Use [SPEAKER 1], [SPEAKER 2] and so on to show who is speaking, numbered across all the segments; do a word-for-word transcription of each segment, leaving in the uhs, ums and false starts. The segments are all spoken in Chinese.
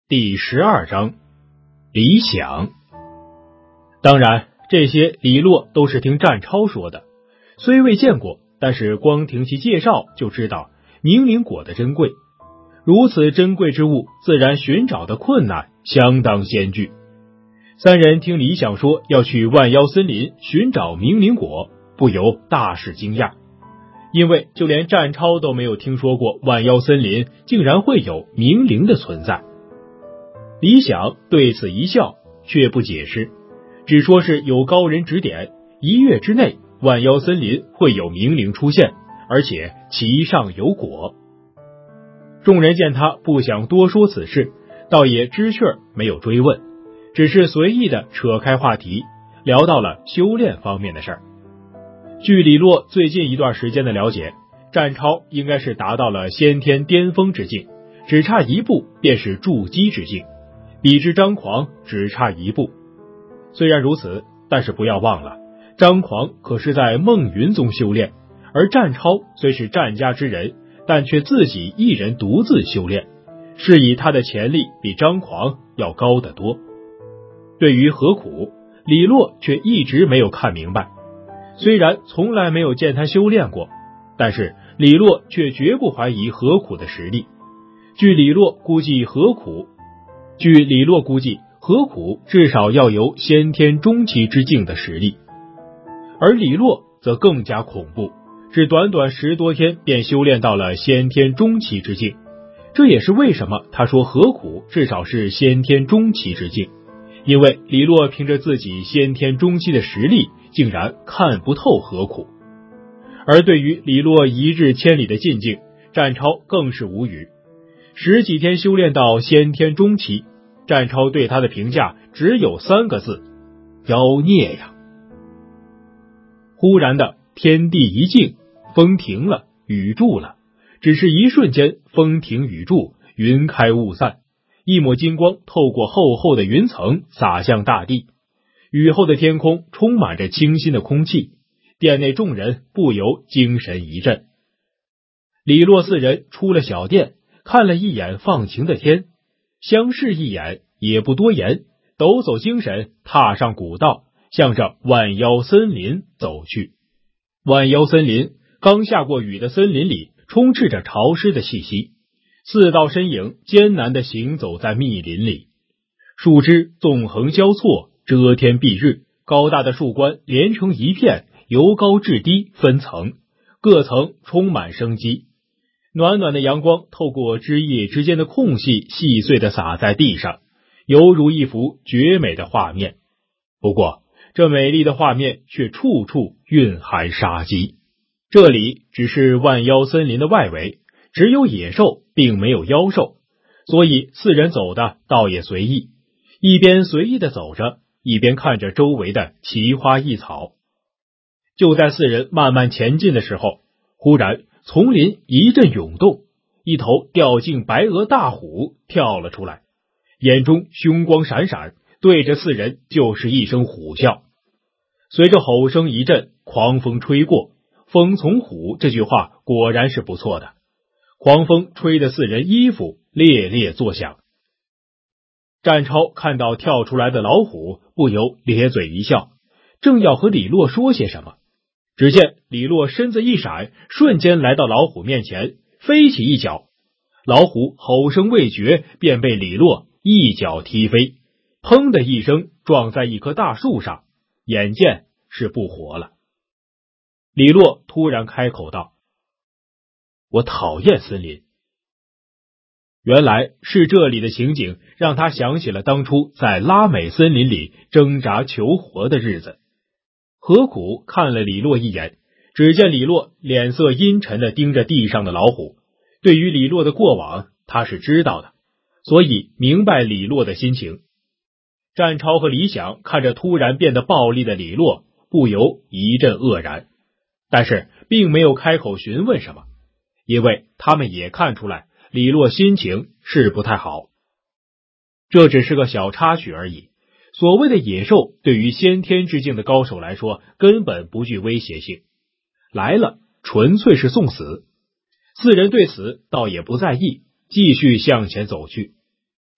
[SPEAKER 1] 第十二章理想。当然，这些李洛都是听战超说的，虽未见过，但是光听其介绍就知道明灵果的珍贵。如此珍贵之物，自然寻找的困难相当艰巨。三人听李想说要去万妖森林寻找明灵果，不由大是惊讶，因为就连战超都没有听说过万妖森林竟然会有明灵的存在。李想对此一笑，却不解释，只说是有高人指点，一月之内万妖森林会有明灵出现，而且其上有果。众人见他不想多说此事，倒也知趣儿，没有追问，只是随意的扯开话题，聊到了修炼方面的事儿。据李洛最近一段时间的了解，战超应该是达到了先天巅峰之境，只差一步便是筑基之境，比之张狂只差一步。虽然如此，但是不要忘了，张狂可是在梦云宗修炼，而战超虽是战家之人，但却自己一人独自修炼，是以他的潜力比张狂要高得多。对于何苦，李洛却一直没有看明白。虽然从来没有见他修炼过，但是李洛却绝不怀疑何苦的实力。据李洛估计何苦据李洛估计何苦至少要有先天中期之境的实力，而李洛则更加恐怖，只短短十多天便修炼到了先天中期之境。这也是为什么他说何苦至少是先天中期之境，因为李洛凭着自己先天中期的实力，竟然看不透何苦。而对于李洛一日千里的进境，战超更是无语。十几天修炼到先天中期，战超对他的评价只有三个字：妖孽呀！忽然的天地一静，风停了，雨住了，只是一瞬间，风停雨住，云开雾散，一抹金光透过厚厚的云层洒向大地，雨后的天空充满着清新的空气，殿内众人不由精神一振。李洛四人出了小殿，看了一眼放晴的天，相视一眼，也不多言，抖擞精神，踏上古道，向着万妖森林走去。万妖森林，刚下过雨的森林里充斥着潮湿的气息，四道身影艰难地行走在密林里，树枝纵横交错，遮天蔽日，高大的树冠连成一片，由高至低分层，各层充满生机。暖暖的阳光透过枝叶之间的空隙细碎地洒在地上，犹如一幅绝美的画面。不过这美丽的画面却处处蕴含杀机。这里只是万妖森林的外围，只有野兽并没有妖兽，所以四人走的倒也随意，一边随意地走着，一边看着周围的奇花异草。就在四人慢慢前进的时候，忽然丛林一阵涌动，一头掉颈白额大虎跳了出来，眼中凶光闪闪，对着四人就是一声虎啸。随着吼声一阵，狂风吹过，风从虎这句话果然是不错的，狂风吹得四人衣服猎猎作响。战超看到跳出来的老虎，不由咧嘴一笑，正要和李洛说些什么，只见李洛身子一闪，瞬间来到老虎面前，飞起一脚，老虎吼声未绝，便被李洛一脚踢飞，砰的一声撞在一棵大树上，眼见是不活了。李洛突然开口道：我讨厌森林。原来是这里的情景让他想起了当初在拉美森林里挣扎求活的日子。何苦看了李洛一眼，只见李洛脸色阴沉地盯着地上的老虎，对于李洛的过往他是知道的，所以明白李洛的心情。战超和李想看着突然变得暴力的李洛，不由一阵愕然，但是并没有开口询问什么，因为他们也看出来李洛心情是不太好。这只是个小插曲而已，所谓的野兽对于先天之境的高手来说根本不具威胁性，来了纯粹是送死。四人对此倒也不在意，继续向前走去。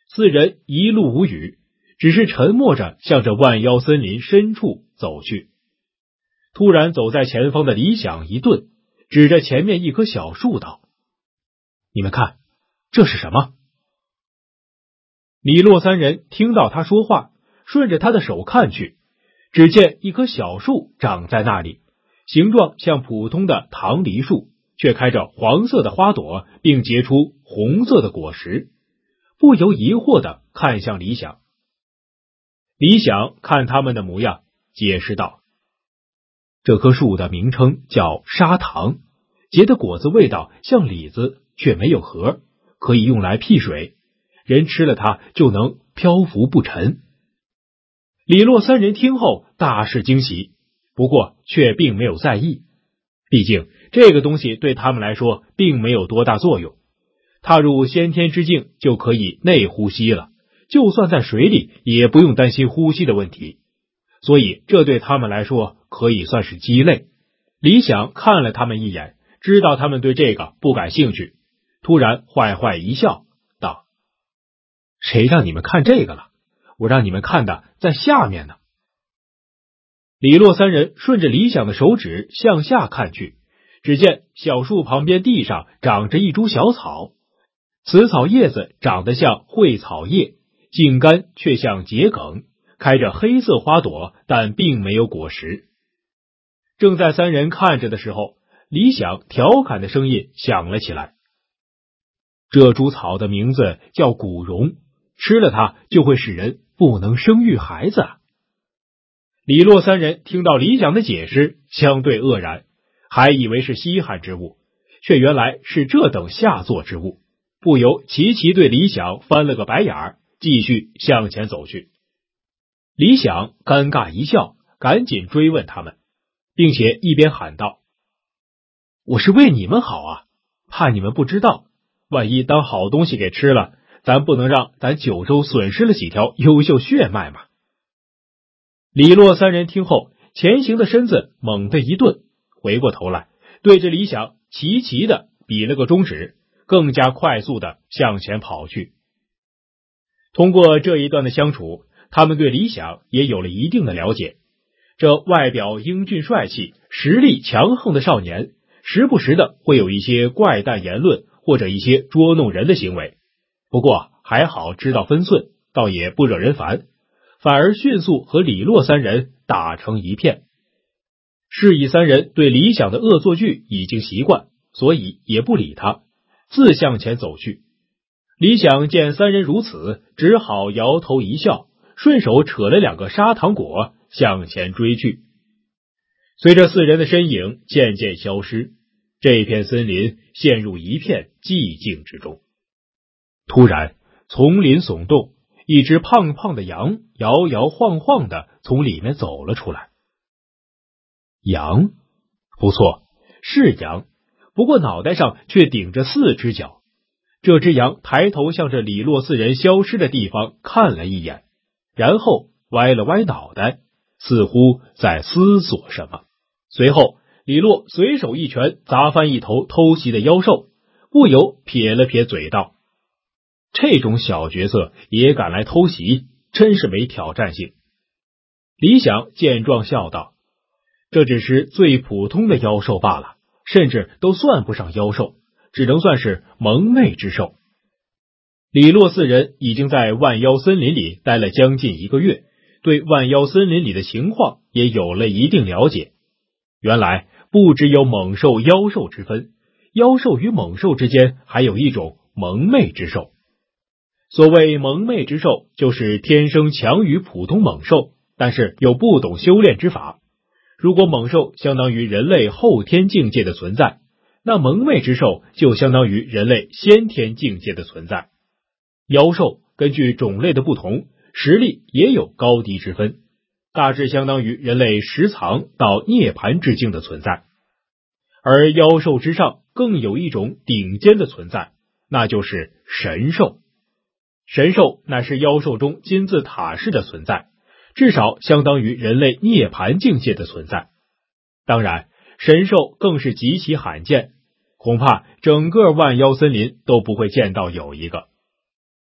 [SPEAKER 1] 四人一路无语，只是沉默着向着万妖森林深处走去。突然走在前方的李想一顿，指着前面一棵小树道：“你们看，这是什么？”李洛三人听到他说话，顺着他的手看去，只见一棵小树长在那里，形状像普通的棠梨树，却开着黄色的花朵，并结出红色的果实，不由疑惑地看向李想。李想看他们的模样，解释道：“这棵树的名称叫砂糖，结的果子味道像李子，却没有核，可以用来辟水，人吃了它就能漂浮不沉。”李洛三人听后大是惊喜，不过却并没有在意，毕竟这个东西对他们来说并没有多大作用，踏入先天之境就可以内呼吸了，就算在水里也不用担心呼吸的问题，所以这对他们来说可以算是鸡肋。李想看了他们一眼，知道他们对这个不感兴趣，突然坏坏一笑，道：“谁让你们看这个了？我让你们看的在下面呢。”李洛三人顺着李想的手指向下看去，只见小树旁边地上长着一株小草，此草叶子长得像荟草叶，茎干却像桔梗，开着黑色花朵，但并没有果实。正在三人看着的时候，李想调侃的声音响了起来：“这株草的名字叫蛊蓉，吃了它就会使人不能生育孩子啊。”李洛三人听到李想的解释，相对愕然，还以为是稀罕之物，却原来是这等下作之物，不由齐齐对李想翻了个白眼儿，继续向前走去。李想尴尬一笑，赶紧追问他们，并且一边喊道：“我是为你们好啊，怕你们不知道，万一当好东西给吃了，咱不能让咱九州损失了几条优秀血脉嘛。”李洛三人听后，前行的身子猛地一顿，回过头来对着李想齐齐的比了个中指，更加快速的向前跑去。通过这一段的相处，他们对李想也有了一定的了解。这外表英俊帅气、实力强横的少年，时不时的会有一些怪诞言论或者一些捉弄人的行为，不过还好知道分寸，倒也不惹人烦，反而迅速和李洛三人打成一片。是以三人对李想的恶作剧已经习惯，所以也不理他，自向前走去。李想见三人如此，只好摇头一笑，顺手扯了两个砂糖果向前追去。随着四人的身影渐渐消失，这片森林陷入一片寂静之中。突然，丛林耸动，一只胖胖的羊摇摇晃晃的从里面走了出来。羊？不错，是羊，不过脑袋上却顶着四只角。这只羊抬头向着李洛四人消失的地方看了一眼，然后歪了歪脑袋，似乎在思索什么。随后李洛随手一拳砸翻一头偷袭的妖兽，不由撇了撇嘴道：“这种小角色也敢来偷袭，真是没挑战性。”李想见状笑道：“这只是最普通的妖兽罢了，甚至都算不上妖兽，只能算是蒙昧之兽。”李洛四人已经在万妖森林里待了将近一个月，对万妖森林里的情况也有了一定了解。原来不只有猛兽妖兽之分，妖兽与猛兽之间还有一种蒙昧之兽。所谓蒙昧之兽，就是天生强于普通猛兽，但是又不懂修炼之法。如果猛兽相当于人类后天境界的存在，那蒙昧之兽就相当于人类先天境界的存在。妖兽根据种类的不同，实力也有高低之分，大致相当于人类十藏到涅槃之境的存在。而妖兽之上更有一种顶尖的存在，那就是神兽。神兽乃是妖兽中金字塔式的存在，至少相当于人类涅槃境界的存在。当然，神兽更是极其罕见，恐怕整个万妖森林都不会见到有一个。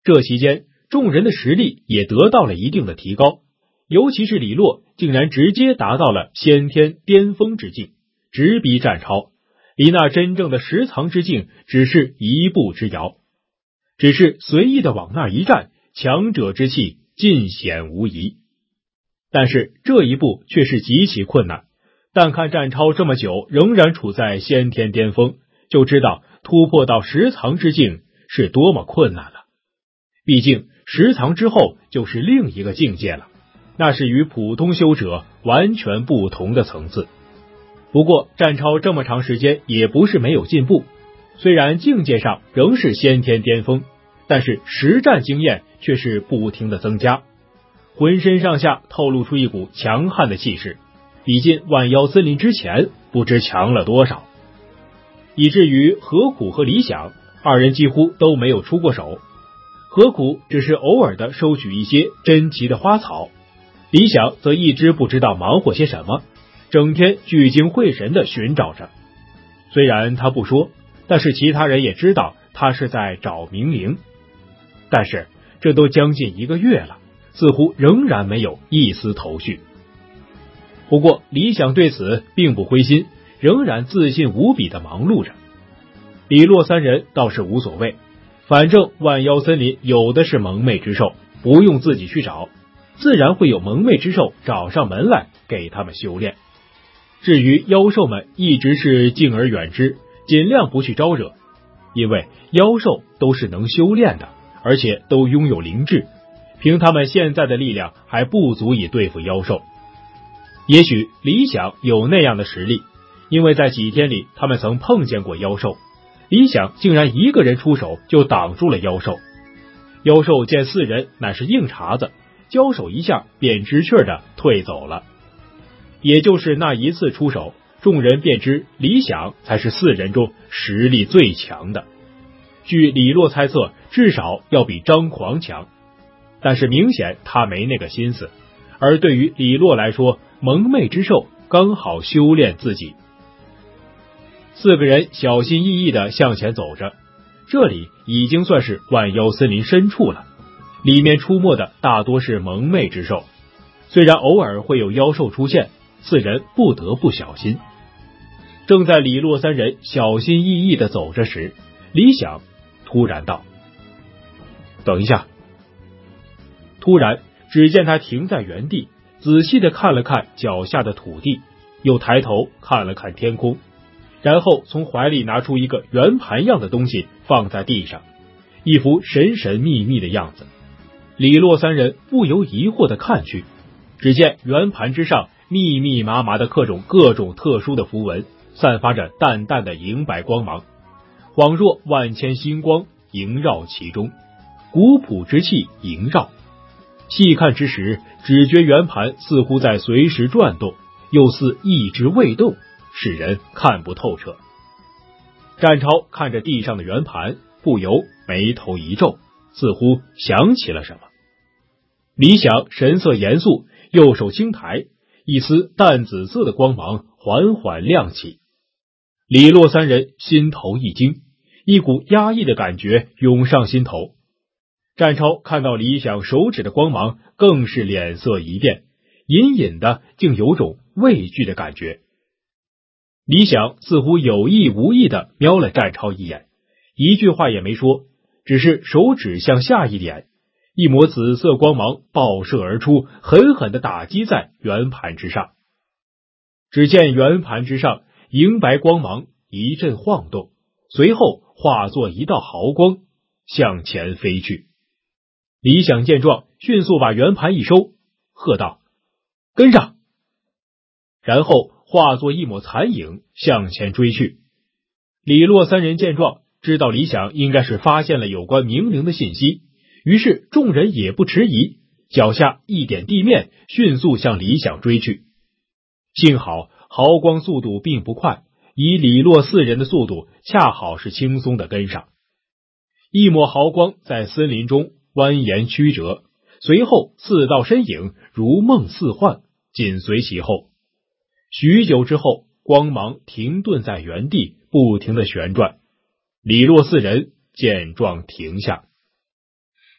[SPEAKER 1] 这期间，众人的实力也得到了一定的提高，尤其是李洛竟然直接达到了先天巅峰之境，直逼战超，离那真正的十藏之境只是一步之遥。只是随意的往那儿一站，强者之气尽显无疑。但是这一步却是极其困难，但看战超这么久仍然处在先天巅峰，就知道突破到十藏之境是多么困难了。毕竟十藏之后就是另一个境界了，那是与普通修者完全不同的层次。不过战超这么长时间也不是没有进步，虽然境界上仍是先天巅峰，但是实战经验却是不停的增加，浑身上下透露出一股强悍的气势，比进万妖森林之前不知强了多少，以至于何苦和李想二人几乎都没有出过手。何苦只是偶尔的收取一些珍奇的花草，李想则一直不知道忙活些什么，整天聚精会神的寻找着。虽然他不说，但是其他人也知道他是在找明灵。但是这都将近一个月了，似乎仍然没有一丝头绪。不过李想对此并不灰心，仍然自信无比的忙碌着。李洛三人倒是无所谓，反正万妖森林有的是蒙昧之兽，不用自己去找，自然会有蒙昧之兽找上门来给他们修炼。至于妖兽们，一直是敬而远之，尽量不去招惹，因为妖兽都是能修炼的，而且都拥有灵智，凭他们现在的力量还不足以对付妖兽。也许李想有那样的实力，因为在几天里他们曾碰见过妖兽，李想竟然一个人出手就挡住了妖兽。妖兽见四人乃是硬茬子，交手一下便知趣的退走了。也就是那一次出手，众人便知李想才是四人中实力最强的，据李洛猜测至少要比张狂强，但是明显他没那个心思，而对于李洛来说，蒙昧之兽刚好修炼自己。四个人小心翼翼地向前走着，这里已经算是万妖森林深处了，里面出没的大多是蒙昧之兽，虽然偶尔会有妖兽出现，四人不得不小心。正在李洛三人小心翼翼地走着时，李想突然道：等一下。突然只见他停在原地，仔细地看了看脚下的土地，又抬头看了看天空，然后从怀里拿出一个圆盘样的东西放在地上，一副神神秘秘的样子。李洛三人不由疑惑地看去，只见圆盘之上密密麻麻地刻种各种特殊的符文，散发着淡淡的银白光芒，恍若万千星光萦绕其中，古朴之气萦绕。细看之时，只觉圆盘似乎在随时转动，又似一直未动，使人看不透彻。战超看着地上的圆盘，不由眉头一皱，似乎想起了什么。李想神色严肃，右手轻抬，一丝淡紫色的光芒缓缓亮起。李洛三人心头一惊，一股压抑的感觉涌上心头。战超看到李想手指的光芒，更是脸色一变，隐隐的竟有种畏惧的感觉。李想似乎有意无意的瞄了战超一眼，一句话也没说，只是手指向下一点，一抹紫色光芒爆射而出，狠狠地打击在圆盘之上。只见圆盘之上银白光芒一阵晃动，随后化作一道毫光向前飞去。李想见状，迅速把圆盘一收，喝道：跟上！然后化作一抹残影向前追去。李洛三人见状，知道李想应该是发现了有关明灵的信息，于是众人也不迟疑，脚下一点地面，迅速向李想追去。幸好毫光速度并不快，以李洛四人的速度恰好是轻松的跟上。一抹毫光在森林中蜿蜒曲折，随后四道身影如梦似幻，紧随其后。许久之后，光芒停顿在原地，不停地旋转。李洛四人见状停下。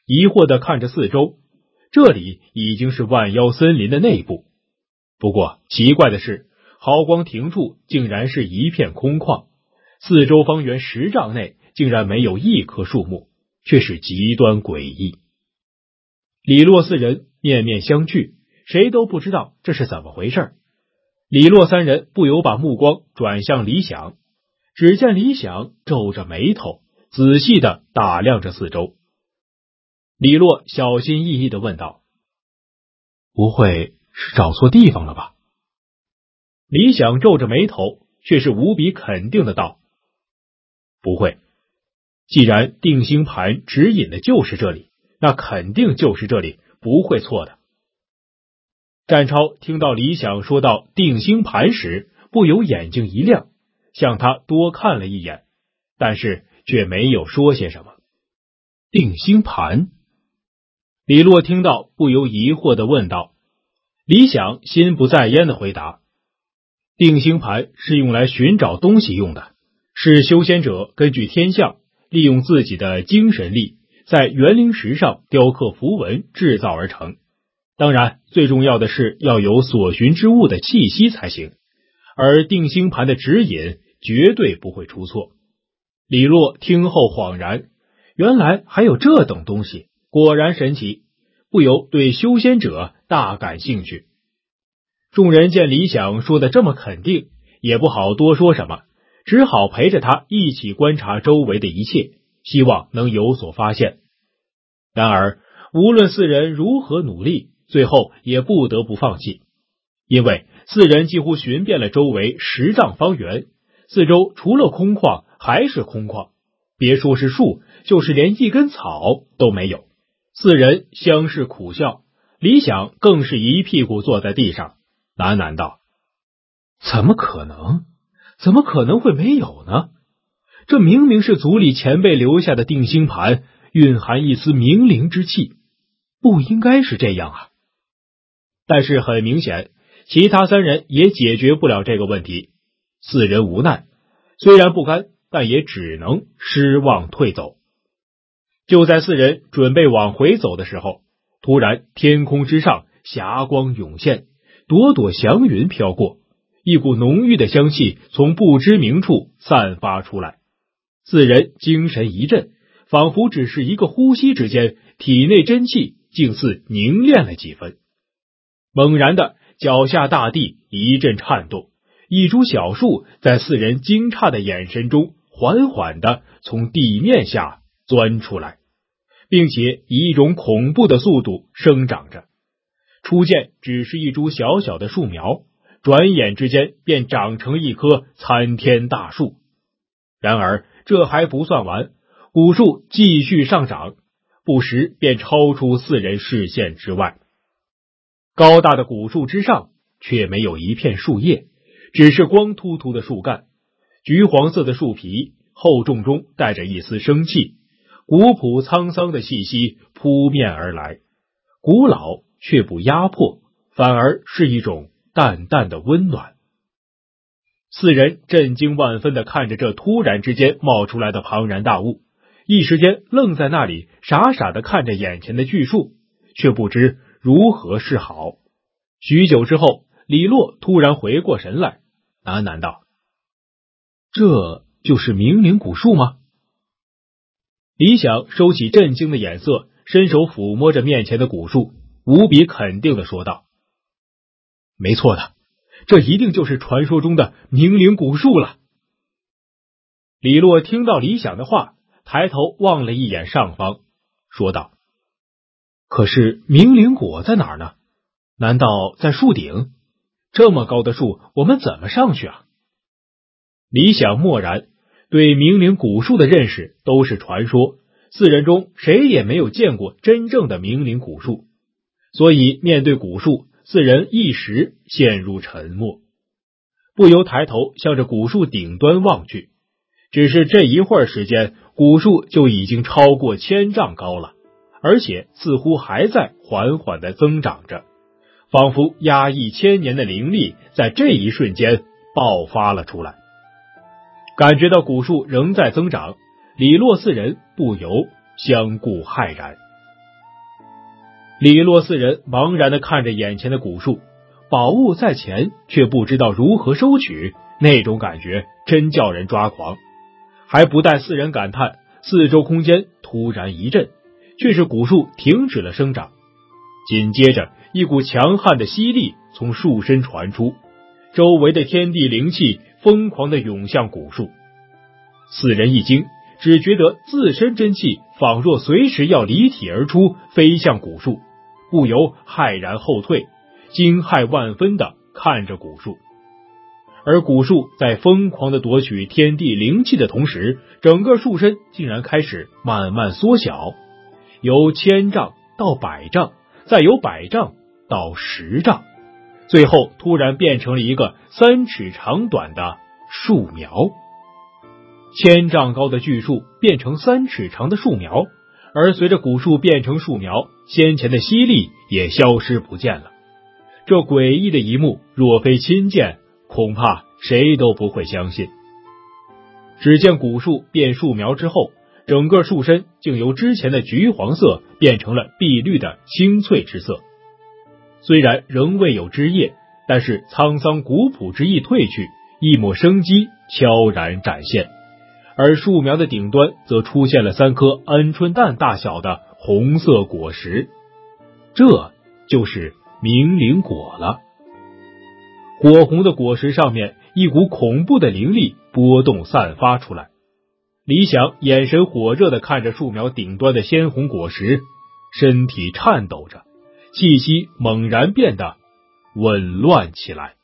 [SPEAKER 1] 疑惑地看着四周，这里已经是万妖森林的内部。不过奇怪的是，毫光亭处竟然是一片空旷，四周方圆十丈内竟然没有一棵树木，却是极端诡异。李洛四人面面相觑，谁都不知道这是怎么回事。李洛三人不由把目光转向李想，只见李想皱着眉头，仔细地打量着四周。李洛小心翼翼地问道：不会是找错地方了吧？李想皱着眉头，却是无比肯定的道：不会，既然定心盘指引的就是这里，那肯定就是这里，不会错的。战超听到李想说到定心盘时，不由眼睛一亮，向他多看了一眼，但是却没有说些什么。定心盘？李洛听到不由疑惑地问道。李想心不在焉地回答：定心盘是用来寻找东西用的，是修仙者根据天象，利用自己的精神力，在园灵石上雕刻符文制造而成。当然，最重要的是要有所寻之物的气息才行，而定心盘的指引绝对不会出错。李洛听后恍然，原来还有这等东西，果然神奇，不由对修仙者大感兴趣。众人见李想说的这么肯定，也不好多说什么，只好陪着他一起观察周围的一切，希望能有所发现。然而无论四人如何努力，最后也不得不放弃，因为四人几乎寻遍了周围十丈方圆，四周除了空旷还是空旷，别说是树，就是连一根草都没有。四人相视苦笑，李想更是一屁股坐在地上，喃喃道：怎么可能？怎么可能会没有呢？这明明是族里前辈留下的定心盘，蕴含一丝冥灵之气，不应该是这样啊。但是很明显，其他三人也解决不了这个问题。四人无奈，虽然不甘，但也只能失望退走。就在四人准备往回走的时候，突然天空之上霞光涌现，朵朵祥云飘过，一股浓郁的香气从不知名处散发出来。四人精神一振，仿佛只是一个呼吸之间，体内真气竟似凝练了几分。猛然的，脚下大地一阵颤动，一株小树在四人惊诧的眼神中缓缓地从地面下钻出来，并且以一种恐怖的速度生长着。初见只是一株小小的树苗，转眼之间便长成一棵参天大树。然而这还不算完，古树继续上涨，不时便超出四人视线之外。高大的古树之上却没有一片树叶，只是光秃秃的树干，橘黄色的树皮厚重中带着一丝生气，古朴沧桑的气息扑面而来，古老却不压迫，反而是一种淡淡的温暖。四人震惊万分地看着这突然之间冒出来的庞然大物，一时间愣在那里，傻傻地看着眼前的巨树，却不知如何是好。许久之后，李洛突然回过神来，喃喃道：这就是冥灵古树吗？李想收起震惊的眼色，伸手抚摸着面前的古树，无比肯定地说道：没错的，这一定就是传说中的冥灵古树了。李洛听到李想的话，抬头望了一眼上方，说道：可是冥灵果在哪儿呢？难道在树顶？这么高的树，我们怎么上去啊？李想默然，对冥灵古树的认识都是传说，四人中谁也没有见过真正的冥灵古树，所以面对古树，四人一时陷入沉默，不由抬头向着古树顶端望去。只是这一会儿时间，古树就已经超过千丈高了，而且似乎还在缓缓地增长着，仿佛压抑千年的灵力在这一瞬间爆发了出来。感觉到古树仍在增长，李洛四人不由相顾骇然。 李洛四人茫然地看着眼前的古树，宝物在前，却不知道如何收取，那种感觉真叫人抓狂。还不待四人感叹，四周空间突然一震，却是古树停止了生长。紧接着，一股强悍的吸力从树身传出，周围的天地灵气疯狂地涌向古树。四人一惊，只觉得自身真气仿若随时要离体而出，飞向古树，不由骇然后退，惊骇万分地看着古树。而古树在疯狂地夺取天地灵气的同时，整个树身竟然开始慢慢缩小，由千丈到百丈，再由百丈到十丈，最后突然变成了一个三尺长短的树苗。千丈高的巨树变成三尺长的树苗，而随着古树变成树苗，先前的吸力也消失不见了。这诡异的一幕，若非亲见，恐怕谁都不会相信。只见古树变树苗之后，整个树身竟由之前的橘黄色变成了碧绿的青翠之色。虽然仍未有枝叶，但是沧桑古朴之意褪去，一抹生机悄然展现。而树苗的顶端则出现了三颗鹌鹑蛋大小的红色果实，这就是明灵果了。火红的果实上面，一股恐怖的灵力波动散发出来。李想眼神火热地看着树苗顶端的鲜红果实，身体颤抖着，气息猛然变得紊乱起来。